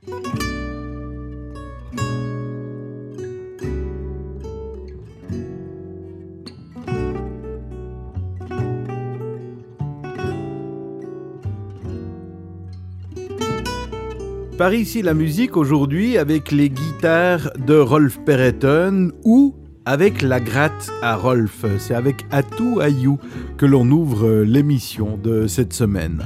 Par ici la musique aujourd'hui avec les guitares de Rolf Perreton ou avec la gratte à Rolf. C'est avec Atou Ayou que l'on ouvre l'émission de cette semaine.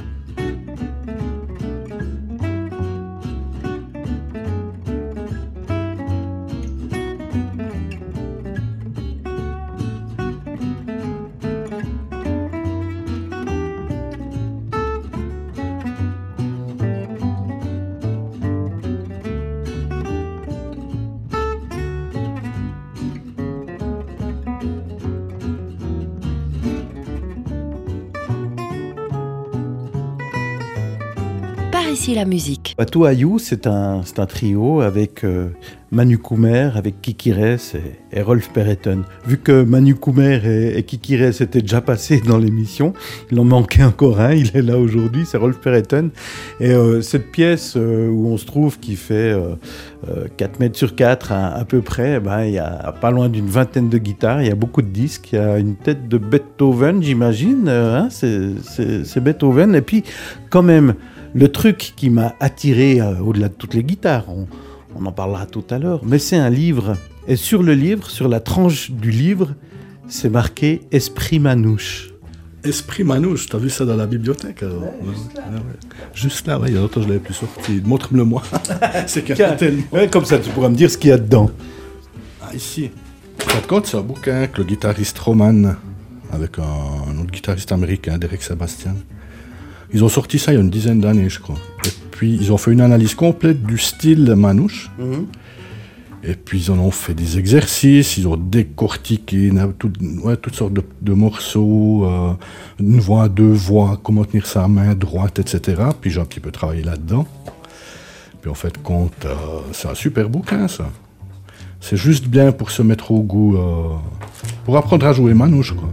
Ici la musique. Atou Ayou, c'est un trio avec Manu Coumer, avec Kiki Ress et Rolf Perreton. Vu que Manu Coumer et Kiki Ress étaient déjà passés dans l'émission, il en manquait encore un, il est là aujourd'hui, c'est Rolf Perreton. Et cette pièce où on se trouve qui fait 4 mètres sur 4 à peu près, il y a pas loin d'une vingtaine de guitares, il y a beaucoup de disques, il y a une tête de Beethoven, j'imagine, c'est Beethoven. Et puis quand même, le truc qui m'a attiré au-delà de toutes les guitares, on en parlera tout à l'heure, mais c'est un livre. Et sur le livre, sur la tranche du livre, c'est marqué « Esprit Manouche ». Esprit Manouche, t'as vu ça dans la bibliothèque alors? Ouais, juste là, il y a longtemps que je l'avais plus sorti. Montre-le-moi. C'est tellement... Ouais, comme ça, tu pourras me dire ce qu'il y a dedans. Ah, ici. En fin de compte, c'est un bouquin que le guitariste Roman, avec un autre guitariste américain, Derek Sebastian, ils ont sorti ça il y a une dizaine d'années, je crois. Et puis, ils ont fait une analyse complète du style manouche. Mm-hmm. Et puis, ils en ont fait des exercices, ils ont décortiqué toutes sortes de morceaux, une voix, deux voix, comment tenir sa main droite, etc. Puis, j'ai un petit peu travaillé là-dedans. Puis, en fait, compte, c'est un super bouquin, ça. C'est juste bien pour se mettre au goût, pour apprendre à jouer manouche, quoi.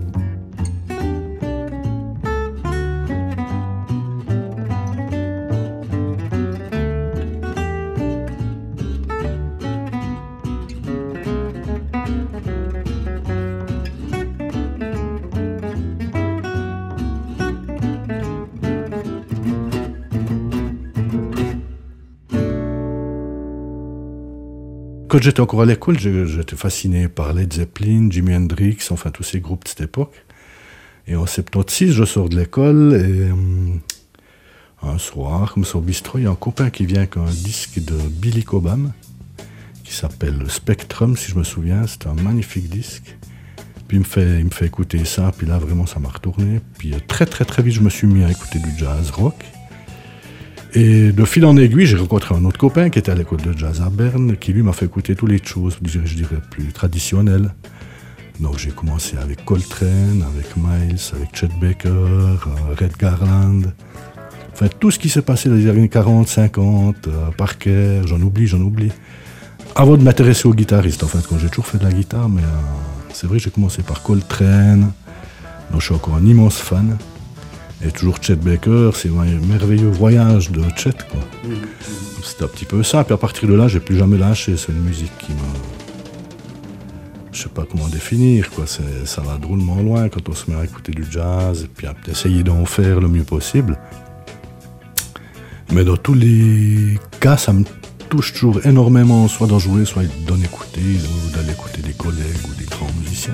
Quand j'étais encore à l'école, j'étais fasciné par Led Zeppelin, Jimi Hendrix, enfin tous ces groupes de cette époque. Et en 76, je sors de l'école et un soir, comme ça au bistrot, il y a un copain qui vient avec un disque de Billy Cobham qui s'appelle Spectrum, si je me souviens. C'est un magnifique disque. Puis il me fait écouter ça, puis là vraiment ça m'a retourné. Puis très très très vite, je me suis mis à écouter du jazz rock. Et de fil en aiguille, j'ai rencontré un autre copain qui était à l'école de jazz à Berne, qui lui m'a fait écouter toutes les choses, je dirais plus traditionnelles. Donc j'ai commencé avec Coltrane, avec Miles, avec Chet Baker, Red Garland. Enfin tout ce qui s'est passé dans les années 40, 50, Parker, j'en oublie. Avant de m'intéresser aux guitaristes, en fait, quand j'ai toujours fait de la guitare, mais c'est vrai que j'ai commencé par Coltrane, donc je suis encore un immense fan. Et toujours Chet Baker, c'est un merveilleux voyage de Chet, quoi. C'était un petit peu ça, puis à partir de là, j'ai plus jamais lâché. C'est une musique qui m'a... Je sais pas comment définir, quoi. Ça va drôlement loin quand on se met à écouter du jazz, et puis à essayer d'en faire le mieux possible. Mais dans tous les cas, ça me touche toujours énormément, soit d'en jouer, soit d'en écouter, ou d'aller écouter des collègues ou des grands musiciens.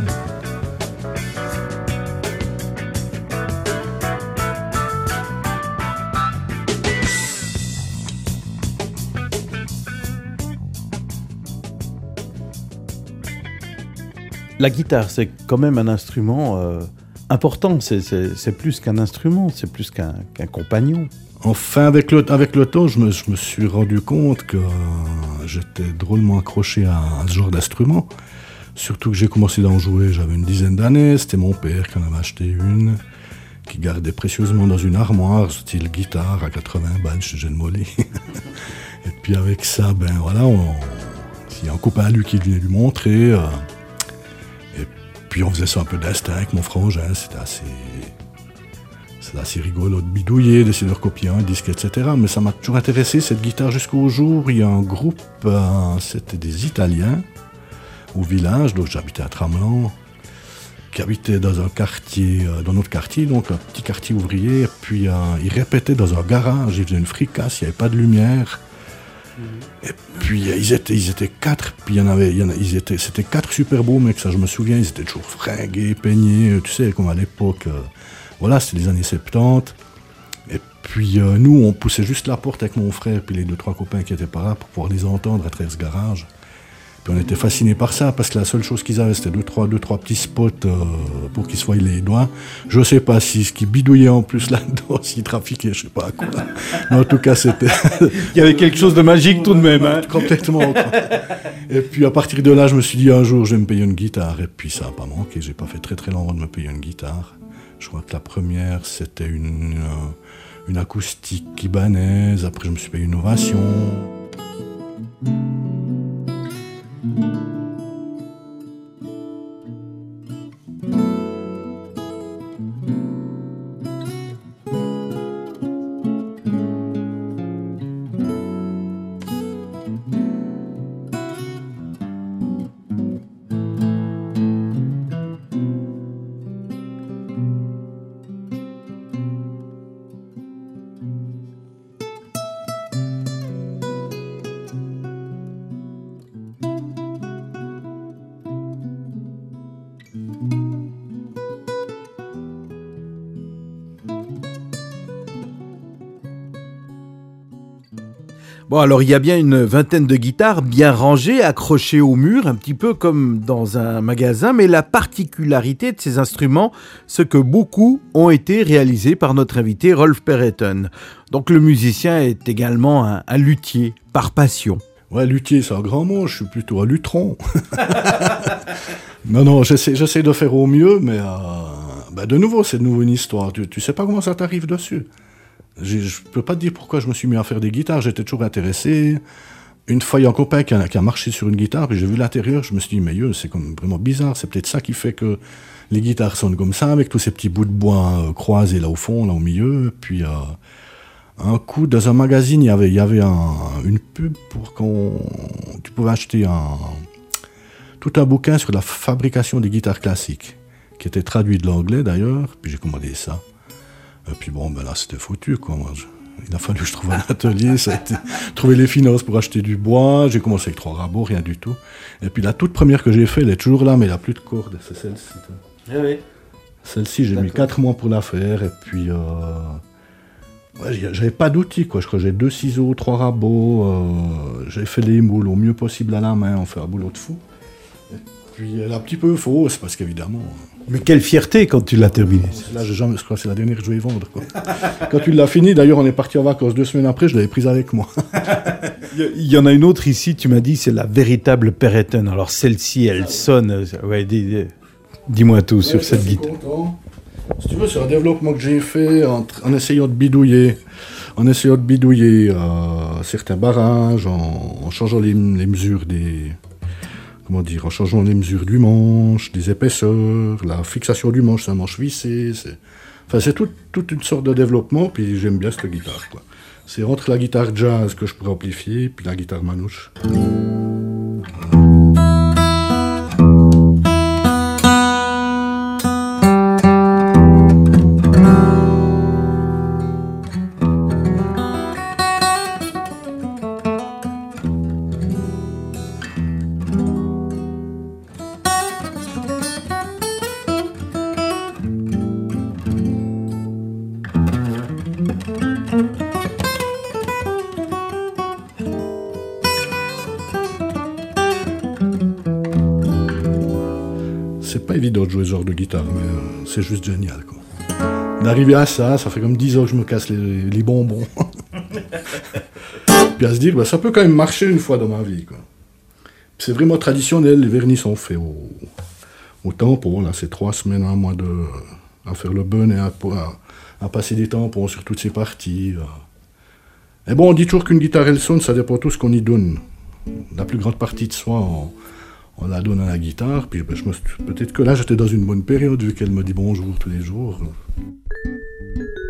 La guitare, c'est quand même un instrument important. C'est plus qu'un instrument, c'est plus qu'un compagnon. Enfin, avec le temps, je me suis rendu compte que j'étais drôlement accroché à ce genre d'instrument. Surtout que j'ai commencé d'en jouer, j'avais une dizaine d'années. C'était mon père qui en avait acheté une, qui gardait précieusement dans une armoire, style guitare à 80 balles chez Gene Molly. Et puis avec ça, il y a un copain à lui qui venait lui montrer. Puis on faisait ça un peu d'instinct avec mon frangin, c'est assez rigolo de bidouiller, d'essayer de recopier un disque, etc. Mais ça m'a toujours intéressé, cette guitare, jusqu'au jour où il y a un groupe, c'était des Italiens, au village, donc j'habitais à Tramelan, qui habitait dans un quartier, dans notre quartier, donc un petit quartier ouvrier, et puis ils répétaient dans un garage, ils faisaient une fricasse, il n'y avait pas de lumière. Et puis ils étaient 4, puis c'était 4 super beaux mecs, ça je me souviens, ils étaient toujours fringués, peignés, tu sais, comme à l'époque, voilà, c'était les années 70. Et puis nous, on poussait juste la porte avec mon frère, puis les 2-3 copains qui étaient par là pour pouvoir les entendre à travers ce garage. Puis on était fascinés par ça, parce que la seule chose qu'ils avaient, c'était 2-3 petits spots pour qu'ils se voient les doigts. Je sais pas si ce qui bidouillait en plus là-dedans, s'ils trafiquaient, je sais pas quoi. Mais en tout cas, c'était... Il y avait quelque chose de magique tout de même. Hein. Complètement. Quoi. Et puis à partir de là, je me suis dit un jour, je vais me payer une guitare. Et puis ça n'a pas manqué, j'ai pas fait très longtemps de me payer une guitare. Je crois que la première, c'était une acoustique ibanaise. Après, je me suis payé une Ovation. Bon, alors il y a bien une vingtaine de guitares bien rangées, accrochées au mur, un petit peu comme dans un magasin, mais la particularité de ces instruments, c'est que beaucoup ont été réalisés par notre invité Rolf Perreton. Donc le musicien est également un luthier, par passion. Ouais, luthier, c'est un grand mot, je suis plutôt un lutron. Non, j'essaie de faire au mieux, mais de nouveau, c'est de nouveau une histoire. Tu sais pas comment ça t'arrive dessus. Je peux pas te dire pourquoi je me suis mis à faire des guitares, j'étais toujours intéressé. Une fois, il y a un copain qui a marché sur une guitare, puis j'ai vu l'intérieur, je me suis dit, mais c'est comme vraiment bizarre, c'est peut-être ça qui fait que les guitares sonnent comme ça, avec tous ces petits bouts de bois croisés là au fond, là au milieu. Puis un coup, dans un magazine, il y avait une pub pour tu pouvais acheter tout un bouquin sur la fabrication des guitares classiques, qui était traduit de l'anglais d'ailleurs, puis j'ai commandé ça. Et puis bon, là c'était foutu quoi. Il a fallu que je trouve un atelier, ça a été trouver les finances pour acheter du bois. J'ai commencé avec 3 rabots, rien du tout. Et puis la toute première que j'ai faite, elle est toujours là, mais il n'y a plus de corde, c'est celle-ci. Ah oui. Celle-ci, j'ai mis 4 mois pour la faire, et puis j'avais pas d'outils quoi. Je crois que j'ai 2 ciseaux, 3 rabots, j'ai fait les moules au mieux possible à la main, on fait un boulot de fou. Et puis elle est un petit peu fausse, parce qu'évidemment... Mais quelle fierté quand tu l'as terminé. Là, je crois que c'est la dernière que je vais vendre. Quoi. Quand tu l'as fini, d'ailleurs, on est parti en vacances 2 semaines après, je l'avais prise avec moi. Il y en a une autre ici, tu m'as dit, c'est la véritable Perreton. Alors celle-ci, elle sonne. Ouais, dis-moi tout sur cette guitare. Si tu veux, c'est un développement que j'ai fait en essayant de bidouiller. Certains barrages, en changeant les mesures des... en changeant les mesures du manche, des épaisseurs, la fixation du manche, c'est un manche vissé. C'est toute une sorte de développement, puis j'aime bien cette guitare, quoi. C'est entre la guitare jazz que je pourrais amplifier, puis la guitare manouche. C'est pas évident de jouer ce genre de guitare, mais c'est juste génial, quoi. D'arriver à ça fait comme 10 ans que je me casse les bonbons. Puis à se dire, ça peut quand même marcher une fois dans ma vie, quoi. C'est vraiment traditionnel, les vernis sont faits au tampon, là, c'est 3 semaines, 1 mois à faire le bun et à passer des tampons sur toutes ces parties. Et bon, on dit toujours qu'une guitare, elle sonne, ça dépend tout ce qu'on y donne. La plus grande partie de soi, on la donne à la guitare, puis peut-être que là, j'étais dans une bonne période, vu qu'elle me dit bonjour tous les jours.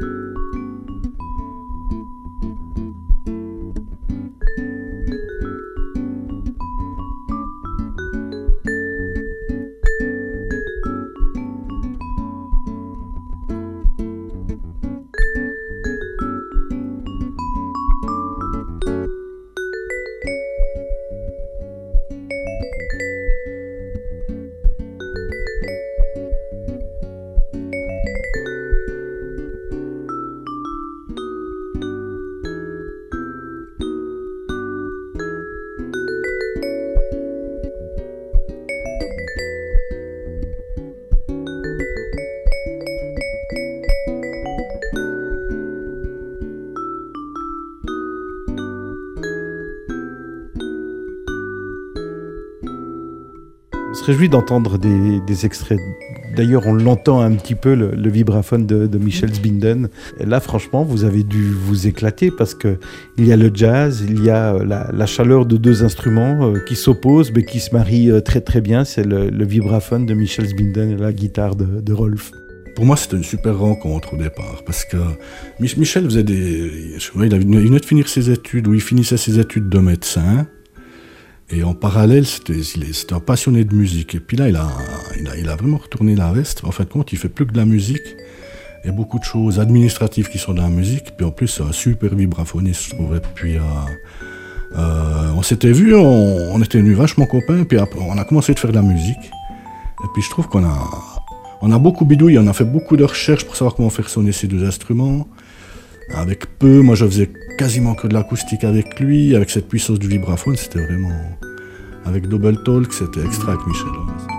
se réjouit d'entendre des extraits. D'ailleurs, on l'entend un petit peu, le vibraphone de Michel Zbinden. Et là, franchement, vous avez dû vous éclater parce qu'il y a le jazz, il y a la chaleur de deux instruments qui s'opposent, mais qui se marient très très bien. C'est le vibraphone de Michel Zbinden et la guitare de Rolf. Pour moi, c'était une super rencontre au départ, parce que Michel faisait il venait de finir ses études, ou il finissait ses études de médecin, et en parallèle, c'était un passionné de musique. Et puis là, il a vraiment retourné la veste. En fin de compte, il fait plus que de la musique, et beaucoup de choses administratives qui sont dans la musique, puis en plus, c'est un super vibraphoniste, je trouvais. Puis on s'était vus, on était devenus vachement copains, puis après, on a commencé à faire de la musique, et puis je trouve qu'on a beaucoup bidouillé, on a fait beaucoup de recherches pour savoir comment faire sonner ces deux instruments. Avec peu, moi je faisais quasiment que de l'acoustique avec lui, avec cette puissance du vibraphone, c'était vraiment... Avec Double Talk, c'était extra avec Michel.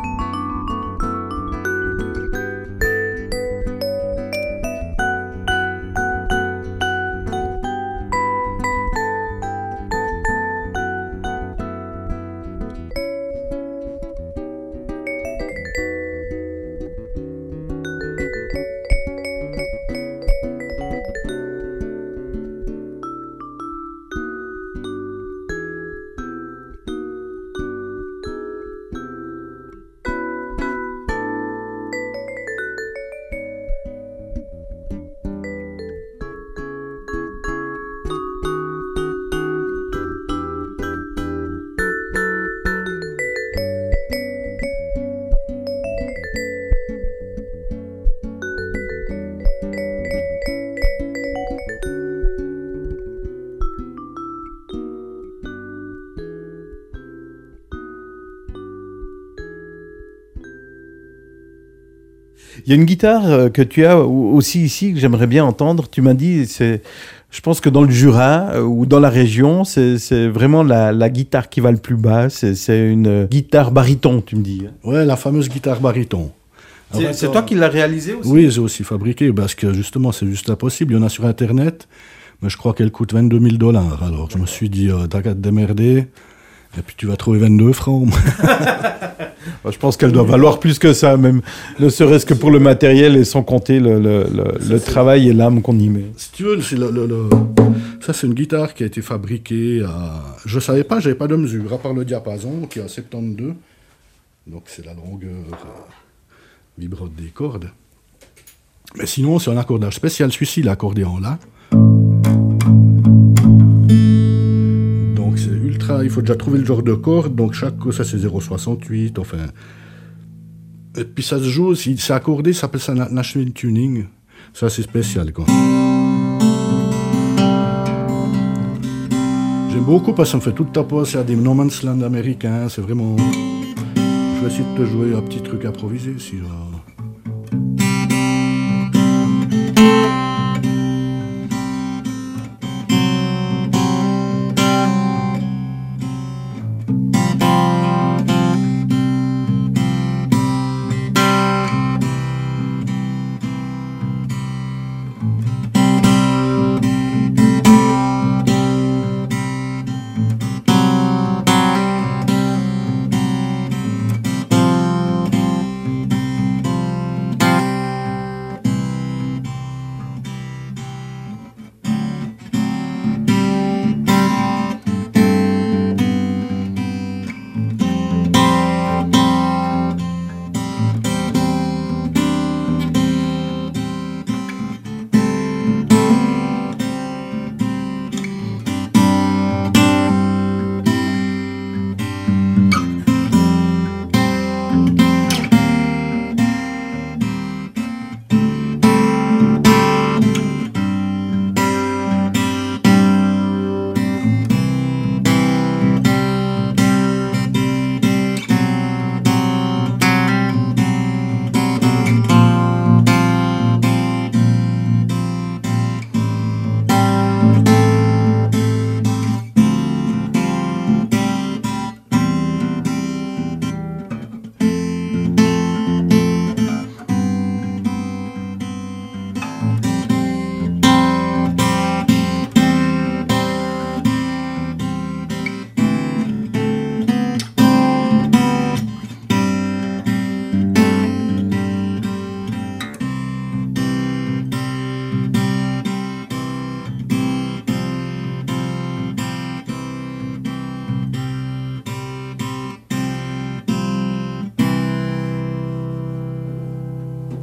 Il y a une guitare que tu as aussi ici que j'aimerais bien entendre. Tu m'as dit, je pense que dans le Jura ou dans la région, c'est vraiment la guitare qui va le plus bas. C'est une guitare baryton, tu me dis. Ouais, la fameuse guitare baryton. C'est toi qui l'as réalisée aussi? Oui, j'ai aussi fabriqué, parce que justement, c'est juste impossible. Il y en a sur Internet, mais je crois qu'elle coûte $22 000. Alors je me suis dit, t'as qu'à te démerder, et puis tu vas trouver 22 francs. Je pense qu'elle doit valoir plus que ça, même, ne serait-ce que pour le matériel et sans compter le travail et l'âme qu'on y met. Si tu veux, ça c'est une guitare qui a été fabriquée à... Je savais pas, j'avais pas de mesure, à part le diapason qui est à 72. Donc c'est la longueur vibrante des cordes. Mais sinon, c'est un accordage spécial. Celui-ci, il est accordé en La. Donc c'est ultra... Il faut déjà trouver le genre de corde. Donc ça c'est 0,68, enfin... Et puis ça se joue, si c'est accordé, ça s'appelle ça Nashville Tuning. Ça c'est spécial, quoi. J'aime beaucoup parce que ça me fait tout penser à des No Man's Land américains. C'est vraiment... Je vais essayer de te jouer un petit truc improvisé, si...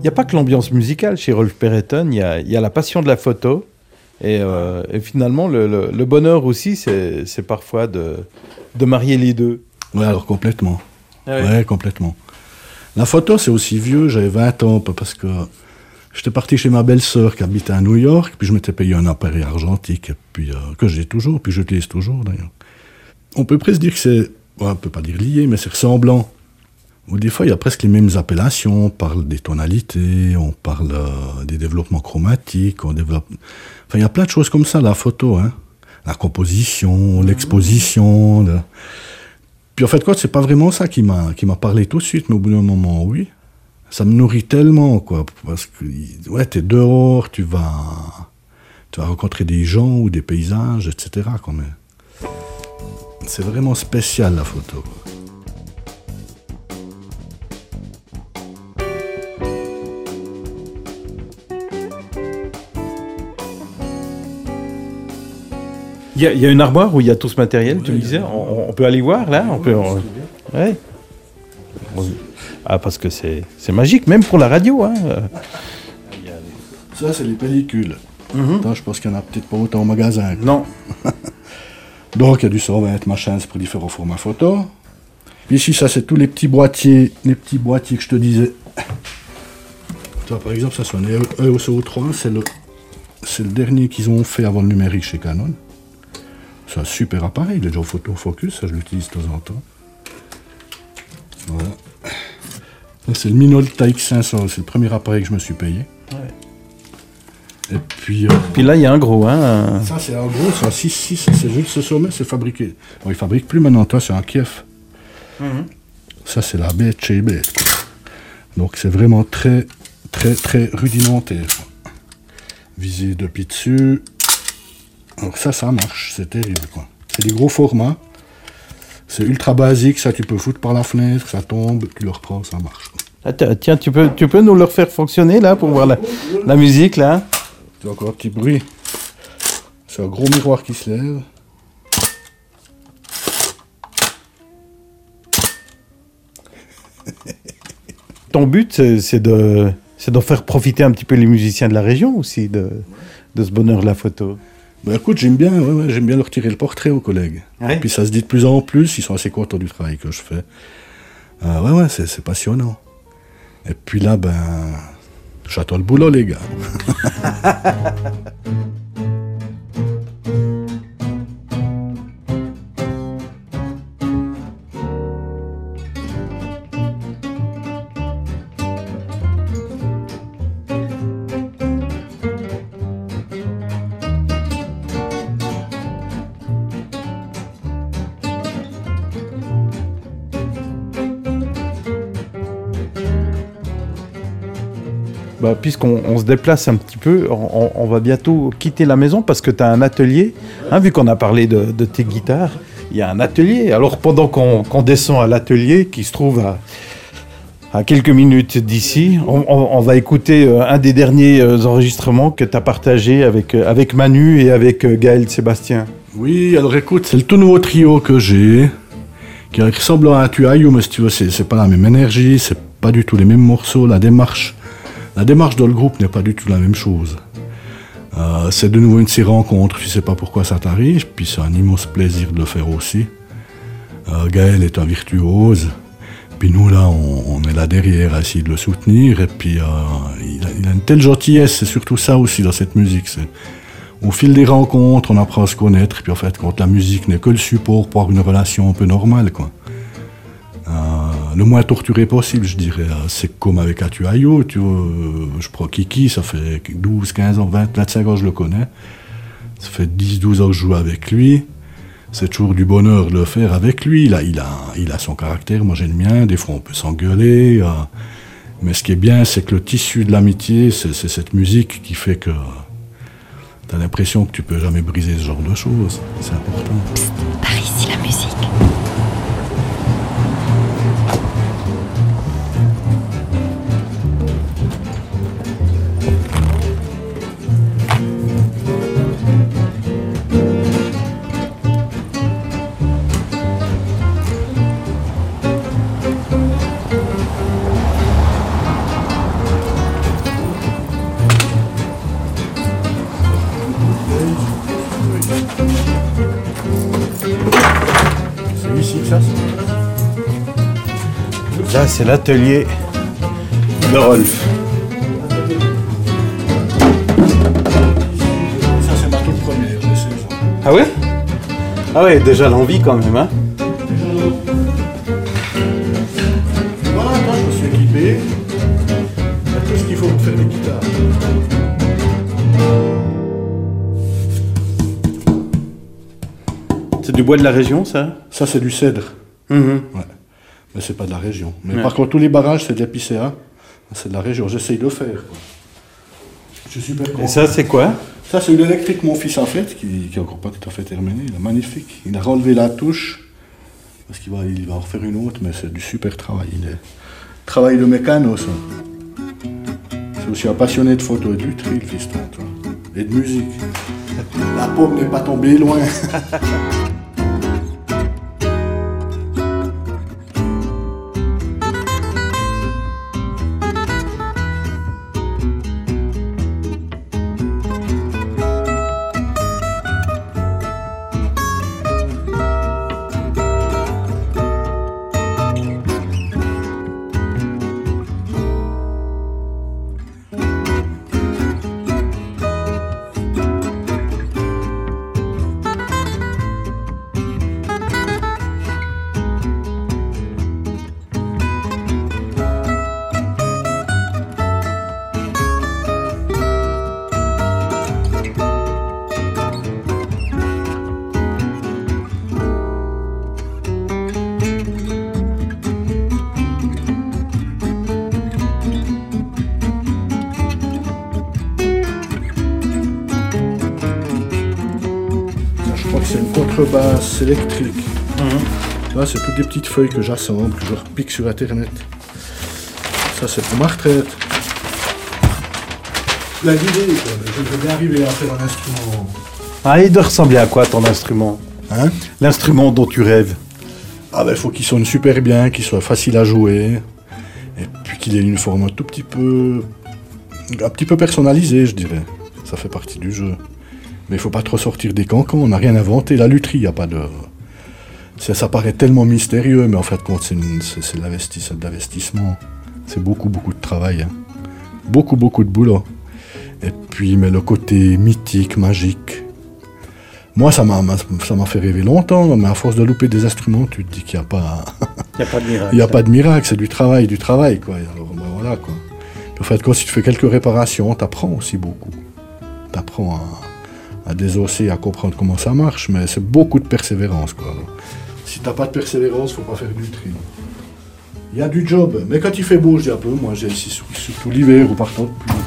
n'y a pas que l'ambiance musicale chez Rolf Perretton, il y a la passion de la photo. Et finalement, le bonheur aussi, c'est parfois de marier les deux. Ouais, alors complètement. Ah ouais, complètement. La photo, c'est aussi vieux, j'avais 20 ans, parce que j'étais parti chez ma belle-sœur qui habitait à New York, puis je m'étais payé un appareil argentique, et puis, que j'ai toujours, puis j'utilise toujours d'ailleurs. On peut presque dire que c'est, ouais, on peut pas dire lié, mais c'est ressemblant. Ou des fois, il y a presque les mêmes appellations, on parle des tonalités, on parle des développements chromatiques, on développe... Enfin, il y a plein de choses comme ça, la photo, hein. La composition, l'exposition... Puis en fait, quoi, c'est pas vraiment ça qui m'a parlé tout de suite, mais au bout d'un moment, oui. Ça me nourrit tellement, quoi, parce que, ouais, t'es dehors, tu vas rencontrer des gens ou des paysages, etc., quand même. C'est vraiment spécial, la photo. Il y a une armoire où il y a tout ce matériel, tu me disais. On peut aller voir, là. Ouais. Ah, parce que c'est magique, même pour la radio. Hein. Ça, c'est les pellicules. Attends, je pense qu'il n'y en a peut-être pas autant au magasin. Non. Donc, il y a du 120 machin, c'est pour différents formats photo. Puis ici, ça, c'est tous les petits boîtiers que je te disais. Toi, par exemple, ça, c'est un EOS 3, c'est le dernier qu'ils ont fait avant le numérique chez Canon. C'est un super appareil, il est déjà au photofocus, ça je l'utilise de temps en temps. Voilà. Ça, c'est le Minolta X500, c'est le premier appareil que je me suis payé. Ouais. Et puis... Puis là, il y a un gros, hein. Ça, c'est un gros, c'est un 6.6, c'est juste ce sommet, c'est fabriqué. Bon, ils fabriquent plus maintenant, toi, c'est un Kiev. Ça, c'est la bête chez bête, quoi. Donc, c'est vraiment très, très, très rudimentaire. Visée depuis dessus. Alors ça marche, c'est terrible, quoi. C'est des gros formats. C'est ultra basique, ça tu peux foutre par la fenêtre, ça tombe, tu le reprends, ça marche, quoi. Ah, tiens, tu peux nous le faire fonctionner, là, pour voir la musique, là. C'est encore un petit bruit. C'est un gros miroir qui se lève. Ton but, c'est d'en faire profiter un petit peu les musiciens de la région aussi, de ce bonheur de la photo. Bah écoute, j'aime bien leur tirer le portrait aux collègues. Ouais. Et puis ça se dit de plus en plus, ils sont assez contents du travail que je fais. C'est passionnant. Et puis là, j'attends le boulot, les gars. Puisqu'on se déplace un petit peu, on va bientôt quitter la maison parce que tu as un atelier. Hein, vu qu'on a parlé de tes guitares, il y a un atelier. Alors pendant qu'on descend à l'atelier, qui se trouve à quelques minutes d'ici, on va écouter un des derniers enregistrements que tu as partagé avec Manu et avec Gaël Sébastien. Oui, alors écoute, c'est le tout nouveau trio que j'ai, qui ressemble à un Tuaillou, mais si tu veux, c'est pas la même énergie, c'est pas du tout les mêmes morceaux, la démarche dans le groupe n'est pas du tout la même chose. C'est de nouveau une de ces rencontres, je sais pas pourquoi ça t'arrive, puis c'est un immense plaisir de le faire aussi. Gaël est un virtuose, puis nous là, on est là derrière à essayer de le soutenir, et puis il a une telle gentillesse, c'est surtout ça aussi dans cette musique. Au fil des rencontres, on apprend à se connaître, puis en fait, quand la musique n'est que le support pour avoir une relation un peu normale, quoi. Le moins torturé possible, je dirais. C'est comme avec Atuayo, tu vois, je prends Kiki, ça fait 12, 15 ans, 20, 25 ans que je le connais. Ça fait 10, 12 ans que je joue avec lui. C'est toujours du bonheur de le faire avec lui. Il a son caractère, moi j'ai le mien. Des fois on peut s'engueuler. Mais ce qui est bien, c'est que le tissu de l'amitié, c'est cette musique qui fait que t'as l'impression que tu peux jamais briser ce genre de choses. C'est important. Psst, par ici la musique. ici que ça se passe. Là, c'est l'atelier de Rolf. Ça, c'est ma toute première, de 16 ans. Ah ouais? Ah ouais, déjà l'envie quand même, hein? Voilà, moi, je me suis équipé. Il y a tout ce qu'il faut pour faire des guitares. C'est du bois de la région, ça? Ça, c'est du cèdre. Mhm. Ouais. Mais c'est pas de la région. Mais Ouais. par contre, tous les barrages, c'est de l'épicéa. C'est de la région. J'essaye de le faire, quoi. Je suis super content. Et ça, c'est quoi? Ça, c'est une électrique, mon fils, en fait, qui est encore pas tout à fait terminé. Il est magnifique. Il a relevé la touche, parce il va en refaire une autre, mais c'est du super travail. Il est travail de mécano, ça. C'est aussi un passionné de photo et de lutherie, le fiston, toi. Et de musique. La pomme n'est pas tombée loin. Je crois que c'est une contrebasse électrique. Là, c'est toutes des petites feuilles que j'assemble, que je repique sur Internet. Ça, c'est pour ma retraite. Plein d'idées, quoi. Je veux bien arriver à faire un instrument. Ah, il doit ressembler à quoi ton instrument? Hein? L'instrument dont tu rêves? Ah ben, il faut qu'il sonne super bien, qu'il soit facile à jouer. Et puis qu'il ait une forme un petit peu personnalisée, je dirais. Ça fait partie du jeu. Mais il faut pas trop sortir des cancans, on n'a rien inventé. La lutherie, il n'y a pas de... Ça paraît tellement mystérieux, mais en fait, compte, c'est de l'investissement. C'est beaucoup de travail. Hein. Beaucoup de boulot. Et puis, mais le côté mythique, magique. Moi, ça m'a fait rêver longtemps, mais à force de louper des instruments, tu te dis qu'il n'y a pas... Il n'y a pas de miracle. Il n'y a pas de miracle, c'est du travail, quoi. Alors, ben voilà, quoi. En fait, quand tu fais quelques réparations, t'apprends aussi beaucoup. T'apprends à désosser, à comprendre comment ça marche, mais c'est beaucoup de persévérance, quoi. Alors, si t'as pas de persévérance, faut pas faire du tri. Il y a du job, mais quand il fait beau, je dis un peu, moi j'ai ici surtout l'hiver ou partant de pluie.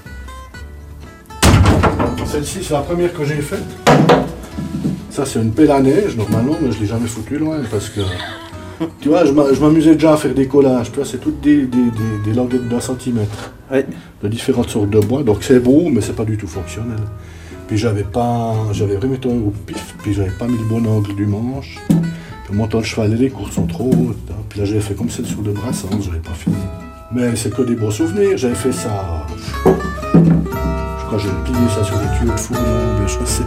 Celle-ci, c'est la première que j'ai faite. Ça, c'est une pelle à neige, normalement, mais je l'ai jamais foutu loin, parce que... Tu vois, je m'amusais déjà à faire des collages, tu vois, c'est toutes des languettes d'1 centimètre. Ouais. De différentes sortes de bois, donc c'est beau, mais c'est pas du tout fonctionnel. Puis j'avais remis un au pif, puis j'avais pas mis le bon angle du manche. Puis mon temps de chevalet, les courses sont trop hautes. Hein. Puis là, j'avais fait comme celle sur le Brassens, j'avais pas fini. Mais c'est que des beaux souvenirs, j'avais fait ça... Je crois que j'ai plié ça sur des tuyaux de four, bien je sais.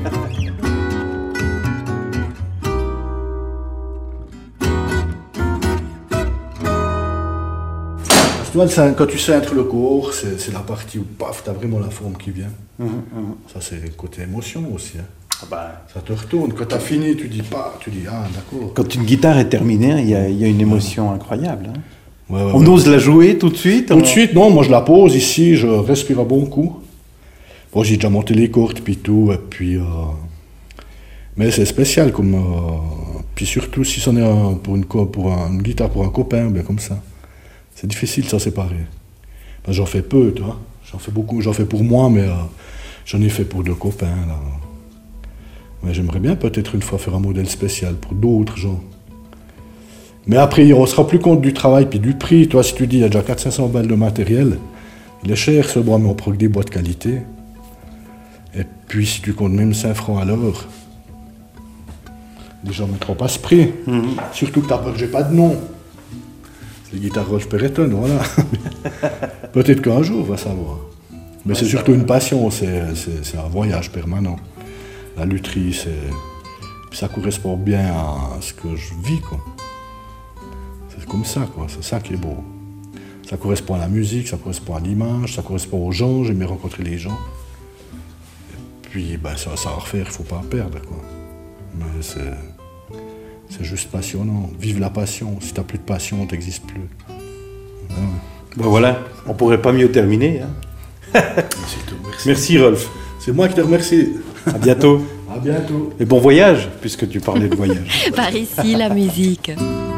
Tu vois, quand tu cintres le corps, c'est la partie où, paf, t'as vraiment la forme qui vient. Ça, c'est le côté émotion aussi. Hein. Ah bah, Ça te retourne. Quand t'as fini, tu dis, ah, d'accord. quand une guitare est terminée, il y a une émotion incroyable. Hein. Ouais, On ose la jouer tout de suite? Tout de suite, non, moi je la pose ici, je respire un bon coup. Bon, j'ai déjà monté les cordes, puis tout, et puis... Mais c'est spécial, comme... Puis surtout, si c'en est pour une guitare pour un copain, bien comme ça. C'est difficile de s'en séparer. Ben, j'en fais peu, tu vois. J'en fais beaucoup, j'en fais pour moi, mais j'en ai fait pour 2 copains, là. Mais j'aimerais bien peut-être une fois faire un modèle spécial pour d'autres gens. Mais après, on se rend plus compte du travail puis du prix. Toi, si tu dis il y a déjà 400-500 balles de matériel, il est cher ce bois, mais on prend que des bois de qualité. Et puis, si tu comptes même 5 francs à l'heure, les gens ne mettront pas ce prix. Surtout que tu as peur que j'ai pas de nom. C'est les guitares Rolf Perretton, voilà. Peut-être qu'un jour, on va savoir. Mais c'est surtout une passion, c'est un voyage permanent. La lutherie, Puis ça correspond bien à ce que je vis, quoi. C'est comme ça, quoi. C'est ça qui est beau. Ça correspond à la musique, ça correspond à l'image, ça correspond aux gens. J'aime bien rencontrer les gens. Et puis, ben, c'est un savoir-faire, il ne faut pas perdre, quoi. Mais c'est juste passionnant. Vive la passion. Si tu n'as plus de passion, tu n'existes plus. Ouais. Ben voilà, on pourrait pas mieux terminer. Hein. Merci Rolf. C'est moi qui te remercie. À bientôt. À bientôt. Et bon voyage, puisque tu parlais de voyage. Par ici, la musique.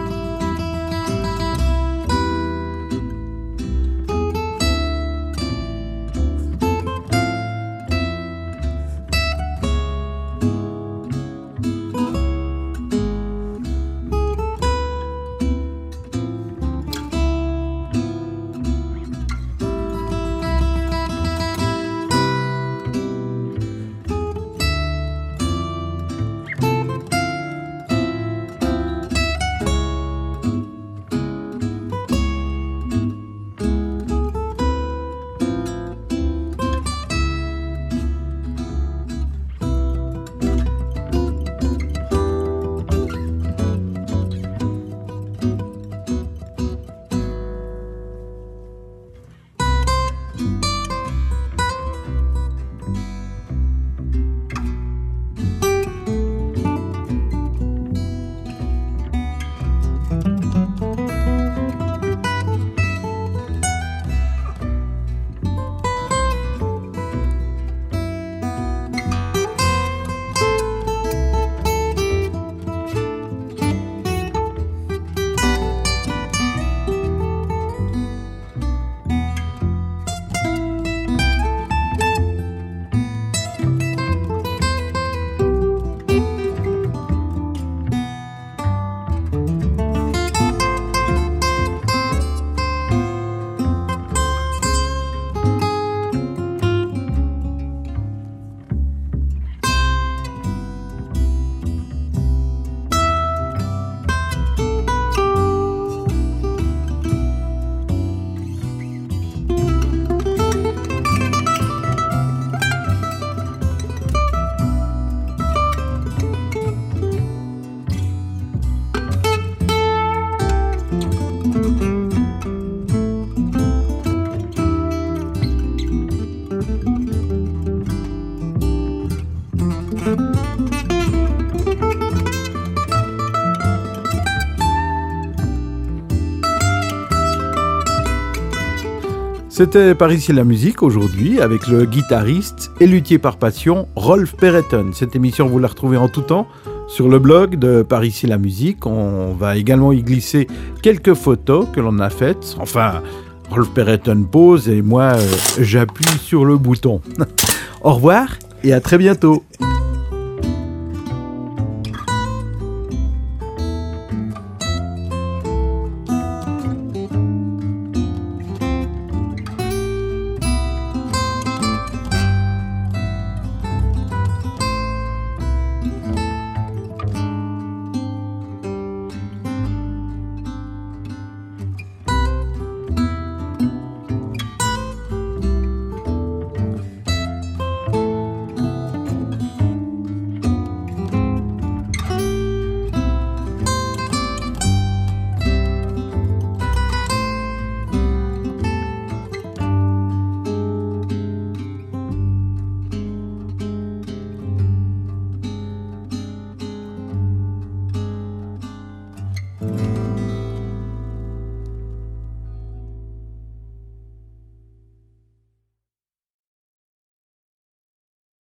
C'était Par ici la musique aujourd'hui avec le guitariste et luthier par passion Rolf Perreton. Cette émission vous la retrouvez en tout temps sur le blog de Par ici la musique. On va également y glisser quelques photos que l'on a faites. Enfin, Rolf Perreton pose et moi j'appuie sur le bouton. Au revoir et à très bientôt.